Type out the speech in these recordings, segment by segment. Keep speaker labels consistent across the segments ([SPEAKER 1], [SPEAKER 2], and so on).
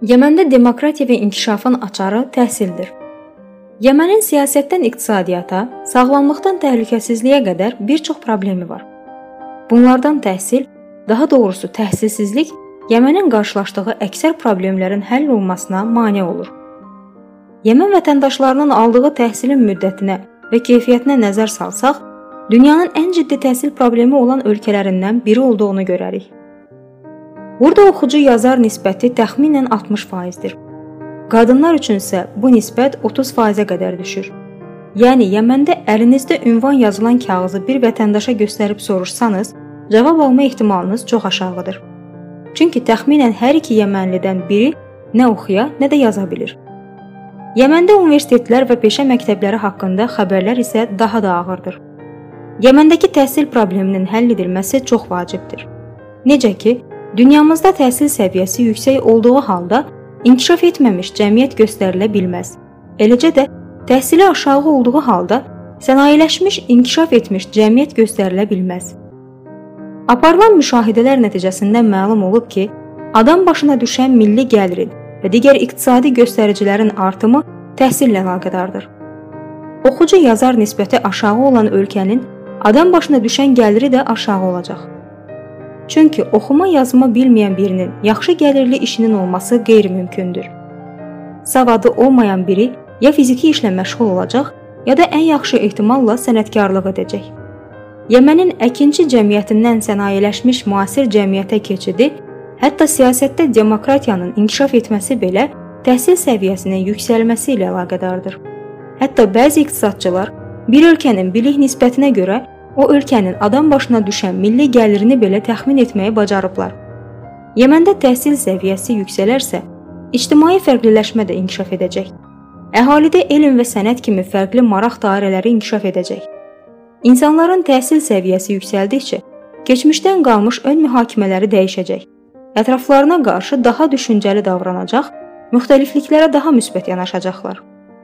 [SPEAKER 1] Yəməndə demokratiya və inkişafın açarı təhsildir. Yəmənin siyasətdən iqtisadiyyata, sağlamlıqdan təhlükəsizliyə qədər bir çox problemi var. Bunlardan təhsil, daha doğrusu təhsilsizlik, Yəmənin qarşılaşdığı əksər problemlərin həll olmasına mane olur. Yəmən vətəndaşlarının aldığı təhsilin müddətinə və keyfiyyətinə nəzər salsaq, dünyanın ən ciddi təhsil problemi olan ölkələrindən biri olduğunu görərik. Burada oxucu-yazar nisbəti təxminən 60%dir. Qadınlar üçün isə bu nisbət 30%-ə qədər düşür. Yəni, Yəməndə əlinizdə ünvan yazılan kağızı bir vətəndaşa göstərib soruşsanız, cavab alma ehtimalınız çox aşağıdır. Çünki təxminən hər iki Yəmənlidən biri nə oxuya, nə də yaza bilir. Yəməndə universitetlər və peşə məktəbləri haqqında xəbərlər isə daha da ağırdır. Yəməndəki təhsil probleminin həll edilməsi çox vacibdir. Necə ki, dünyamızda təhsil səviyyəsi yüksək olduğu halda inkişaf etməmiş cəmiyyət göstərilə bilməz. Eləcə də təhsili aşağı olduğu halda sənayeləşmiş, inkişaf etmiş cəmiyyət göstərilə bilməz. Aparılan müşahidələr nəticəsində məlum olub ki, adam başına düşən milli gəlirin və digər iqtisadi göstəricilərin artımı təhsillə əlaqədardır. Oxucu-yazar nisbəti aşağı olan ölkənin adam başına düşən gəliri də aşağı olacaq. Çünki oxuma yazma bilməyən birinin yaxşı gəlirli işinin olması qeyri-mümkündür. Savadı olmayan biri ya fiziki işlə məşğul olacaq, ya da ən yaxşı ehtimalla sənətkarlıq edəcək. Yəmənin əkinçi cəmiyyətindən sənayeləşmiş müasir cəmiyyətə keçidi, hətta siyasətdə demokratiyanın inkişaf etməsi belə təhsil səviyyəsinin yüksəlməsi ilə əlaqədardır. Hətta bəzi iqtisadçılar bir ölkənin bilik nisbətinə görə o ölkənin adam başına düşən milli gəlirini belə təxmin etməyi bacarıblar. Yəməndə təhsil səviyyəsi yüksələrsə, ictimai fərqliləşmə də inkişaf edəcək. Əhalidə elm və sənət kimi fərqli maraq dairələri inkişaf edəcək. İnsanların təhsil səviyyəsi yüksəldikcə, keçmişdən qalmış ön mühakimələri dəyişəcək. Ətraflarına qarşı daha düşüncəli davranacaq, müxtəlifliklərə daha müsbət yanaşacaqlar.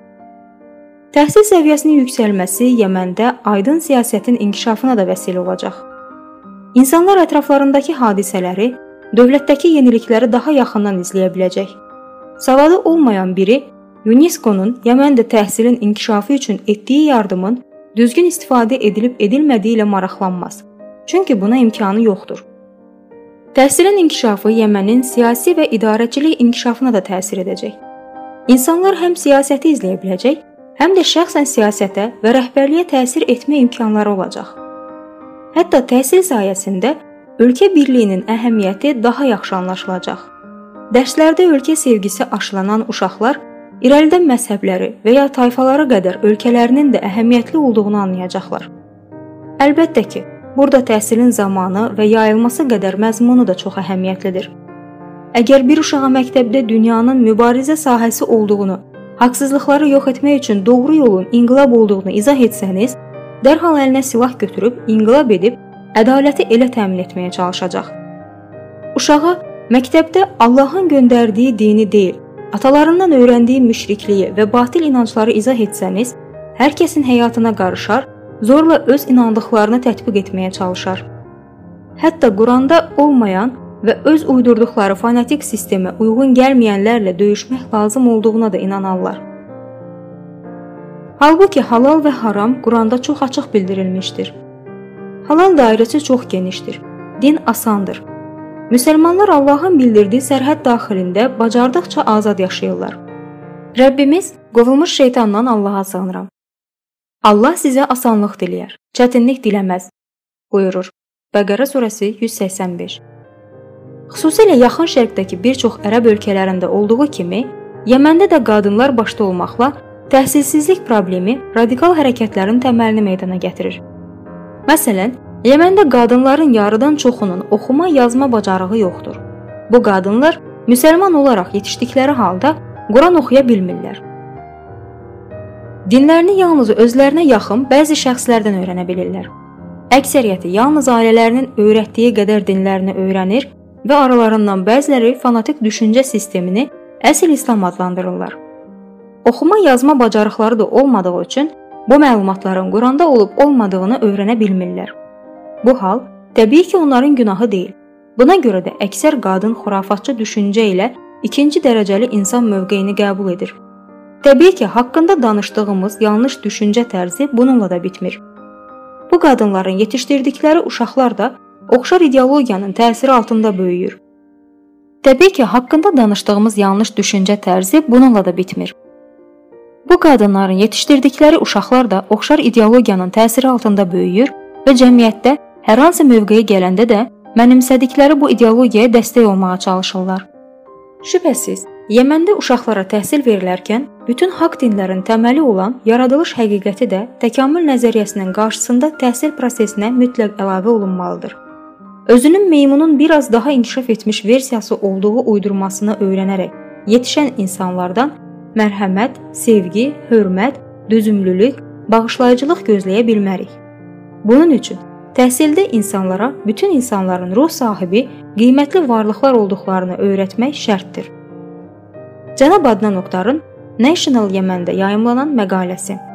[SPEAKER 1] Təhsil səviyyəsinin yüksəlməsi Yəməndə aydın siyasətin inkişafına da vəsilə olacaq. İnsanlar ətraflarındakı hadisələri, dövlətdəki yenilikləri daha yaxından izləyə biləcək. Savadı olmayan biri UNESCO-nun Yəməndə təhsilin inkişafı üçün etdiyi yardımın düzgün istifadə edilib-edilmədiyi ilə maraqlanmaz. Çünki buna imkanı yoxdur. Təhsilin inkişafı Yəmənin siyasi və idarəçilik inkişafına da təsir edəcək. İnsanlar həm siyasəti izləyə biləcək, həm də şəxsən siyasətə və rəhbərliyə təsir etmə imkanları olacaq. Hətta təhsil sayəsində ölkə birliyinin əhəmiyyəti daha yaxşı anlaşılacaq. Dərslərdə ölkə sevgisi aşılanan uşaqlar irəlidə məzhəbləri və ya tayfaları qədər ölkələrinin də əhəmiyyətli olduğunu anlayacaqlar. Əlbəttə ki, burada təhsilin zamanı və yayılması qədər məzmunu da çox əhəmiyyətlidir. Əgər bir uşağa məktəbdə dünyanın mübarizə sahəsi olduğunu, haqsızlıqları yox etmək üçün doğru yolun inqilab olduğunu izah etsəniz, dərhal əlinə silah götürüb, inqilab edib, ədaləti elə təmin etməyə çalışacaq. Uşağa məktəbdə Allahın göndərdiyi dini deyil, atalarından öyrəndiyi müşrikliyi və batil inancları izah etsəniz, hər kəsin həyatına qarışar, zorla öz inandıqlarını tətbiq etməyə çalışar. Hətta Quranda olmayan və öz uydurduqları fanatik sistemə uyğun gəlməyənlərlə döyüşmək lazım olduğuna da inanarlar. Halbuki halal və haram Quranda çox açıq bildirilmişdir. Halal dairəsi çox genişdir. Din asandır. Müsəlmanlar Allahın bildirdiyi sərhəd daxilində bacardıqca azad yaşayırlar. Rəbbimiz, qovulmuş şeytandan Allaha sığınıram. Allah sizə asanlıq diləyər, çətinlik diləməz, buyurur. Bəqərə surəsi 185. Xüsusilə yaxın şərqdəki bir çox ərəb ölkələrində olduğu kimi, Yəməndə də qadınlar başda olmaqla təhsilsizlik problemi radikal hərəkətlərin təməlini meydana gətirir. Məsələn, Yəməndə qadınların yarıdan çoxunun oxuma yazma bacarığı yoxdur. Bu qadınlar müsəlman olaraq yetişdikləri halda Quran oxuya bilmirlər. Dinlərini yalnız özlərinə yaxın bəzi şəxslərdən öyrənə bilirlər. Əksəriyyəti yalnız ailələrinin öyrətdiyi qədər dinlərini öyrənir və aralarından bəziləri fanatik düşüncə sistemini əsl İslam adlandırırlar. Oxuma yazma bacarıqları da olmadığı üçün bu məlumatların Quranda olub-olmadığını öyrənə bilmirlər. Bu hal təbii ki, onların günahı deyil. Buna görə də əksər qadın xurafatçı düşüncə ilə ikinci dərəcəli insan mövqeyini qəbul edir. Təbii ki, haqqında danışdığımız yanlış düşüncə tərzi bununla da bitmir. Bu qadınların yetişdirdikləri uşaqlar da oxşar ideologiyanın təsiri altında böyüyür. Təbii ki, haqqında danışdığımız yanlış düşüncə tərzi bununla da bitmir. Bu qadınların yetişdirdikləri uşaqlar da oxşar ideologiyanın təsiri altında böyüyür və cəmiyyətdə hər hansı mövqeyə gələndə də mənimsədikləri bu ideologiyaya dəstək olmağa çalışırlar. Şübhəsiz, Yəməndə uşaqlara təhsil verilərkən bütün haqq dinlərin təməli olan yaradılış həqiqəti də təkamül nəzəriyyəsinin qarşısında təhsil prosesinə mütləq əlavə olunmalıdır. Özünün meymunun biraz daha inkişaf etmiş versiyası olduğu uydurmasını öyrənərək yetişən insanlardan mərhəmət, sevgi, hörmət, dözümlülük, bağışlayıcılıq gözləyə bilmərik. Bunun üçün təhsildə insanlara bütün insanların ruh sahibi, qiymətli varlıqlar olduqlarını öyrətmək şərtdir. Cənab Adnan Oktarın National Yemen'də yayımlanan məqaləsi.